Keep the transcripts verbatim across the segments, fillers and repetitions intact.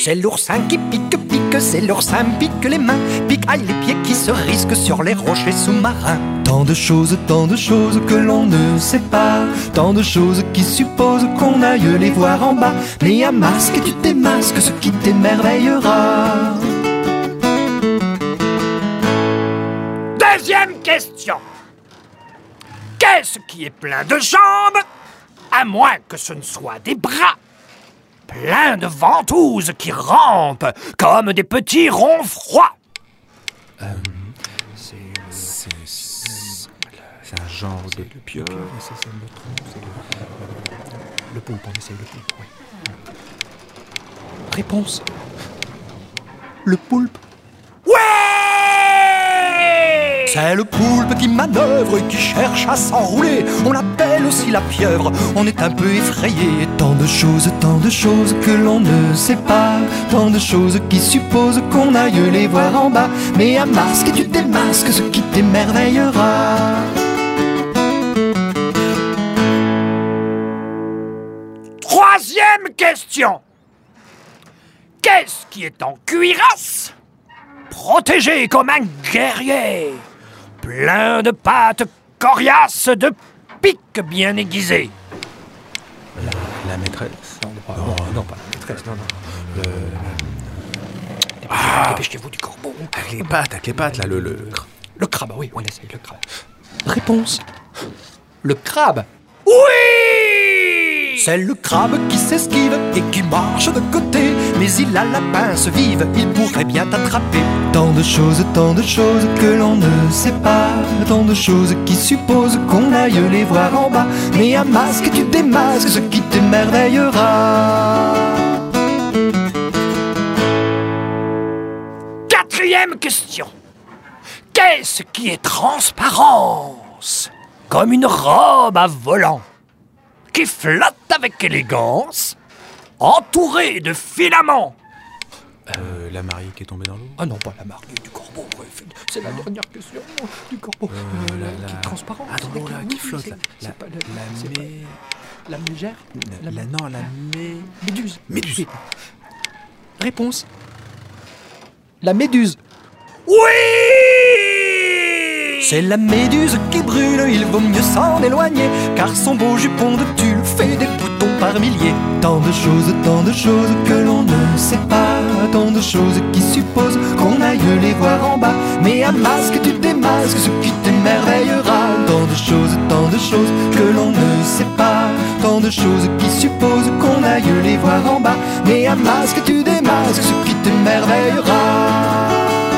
C'est l'oursin qui pique, pique, c'est l'oursin pique les mains, pique, aïe les pieds qui se risquent sur les rochers sous-marins. Tant de choses, tant de choses que l'on ne sait pas, tant de choses qui supposent qu'on aille les voir en bas. Mais à masque et tu démasques ce qui t'émerveillera. Deuxième question. Qu'est-ce qui est plein de jambes, à moins que ce ne soit des bras? Plein de ventouses qui rampent comme des petits ronds froids. Euh, c'est, c'est, c'est, c'est un genre de le pieuvre. C'est, c'est le tronc, c'est le, le poulpe. On essaye le poulpe. Oui. Réponse. Le poulpe. Ouais! C'est le poulpe qui manœuvre et qui cherche à s'enrouler. On l'appelle aussi la pieuvre, on est un peu effrayé. Tant de choses, tant de choses que l'on ne sait pas, tant de choses qui supposent qu'on aille les voir en bas. Mais à masque et tu démasques ce qui t'émerveillera. Troisième question. Qu'est-ce qui est en cuirasse, protégé comme un guerrier, plein de pattes coriaces, de piques bien aiguisées? La, la maîtresse. Non, pas, non, non, pas la maîtresse, non, non. Le... Ah, dépêchez-vous du corbeau. Avec les pattes, avec les pattes, là, le... Le, le crabe, oui, on essaye le crabe. Réponse. Le crabe. Oui! C'est le crabe qui s'esquive et qui marche de côté, mais il a la pince vive, il pourrait bien t'attraper. Tant de choses, tant de choses que l'on ne sait pas, tant de choses qui supposent qu'on aille les voir en bas. Mais à masque tu démasques ce qui t'émerveillera. Quatrième question. Qu'est-ce qui est transparence, comme une robe à volant, qui flotte avec élégance, entourée de filaments? Euh, la mariée qui est tombée dans l'eau. Ah non, pas la mariée, du corbeau. C'est la dernière question du corbeau. Euh, la, la... Qui est transparent. Ah non, là, qui flotte. La, la, pas le, la, mé... la mégère la, la, Non, la mé... Méduse. Méduse. Oui. Réponse. La méduse. Oui! C'est la méduse qui brûle, il vaut mieux s'en éloigner, car son beau jupon de tulle fait des boutons par milliers. Tant de choses, tant de choses que l'on ne sait pas, tant de choses qui supposent qu'on aille les voir en bas. Mais à masque tu démasques ce qui t'émerveillera. Tant de choses, tant de choses que l'on ne sait pas, tant de choses qui supposent qu'on aille les voir en bas. Mais à masque tu démasques ce qui t'émerveillera.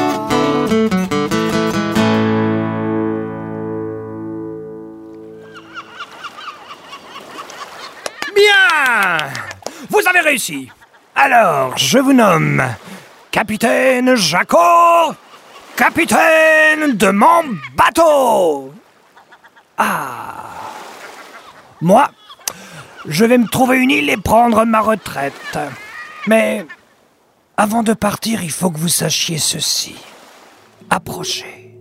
Bien! Vous avez réussi. Alors, je vous nomme Capitaine Jacot, capitaine de mon bateau. Ah! Moi, je vais me trouver une île et prendre ma retraite. Mais avant de partir, il faut que vous sachiez ceci. Approchez.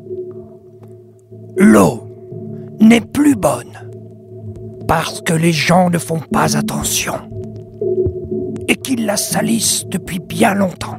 L'eau n'est plus bonne parce que les gens ne font pas attention et qu'ils la salissent depuis bien longtemps.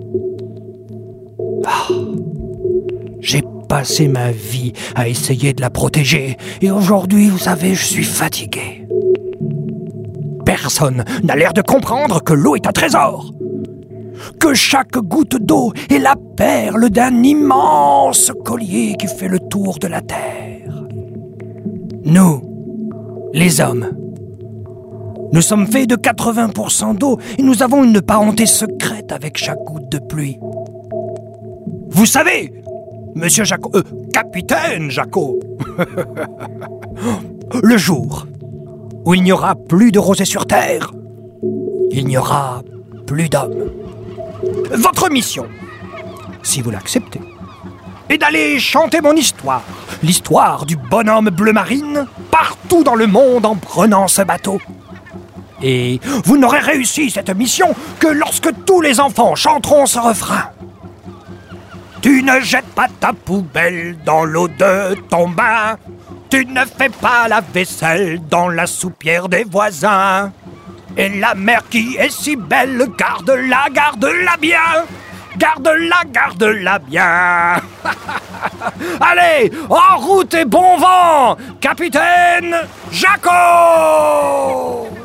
Ah, j'ai passé ma vie à essayer de la protéger et aujourd'hui, vous savez, je suis fatigué. Personne n'a l'air de comprendre que l'eau est un trésor, que chaque goutte d'eau est la perle d'un immense collier qui fait le tour de la terre. Nous, les hommes, nous sommes faits de quatre-vingts pour cent d'eau et nous avons une parenté secrète avec chaque goutte de pluie. Vous savez, Monsieur Jacot, euh, Capitaine Jacot, le jour où il n'y aura plus de rosée sur terre, il n'y aura plus d'hommes. Votre mission, si vous l'acceptez, est d'aller chanter mon histoire, l'histoire du bonhomme bleu marine, partout dans le monde en prenant ce bateau. Et vous n'aurez réussi cette mission que lorsque tous les enfants chanteront ce refrain. Tu ne jettes pas ta poubelle dans l'eau de ton bain, tu ne fais pas la vaisselle dans la soupière des voisins. Et la mer qui est si belle, garde-la, garde-la bien. Garde-la, garde-la bien. Allez, en route et bon vent, capitaine Jacot!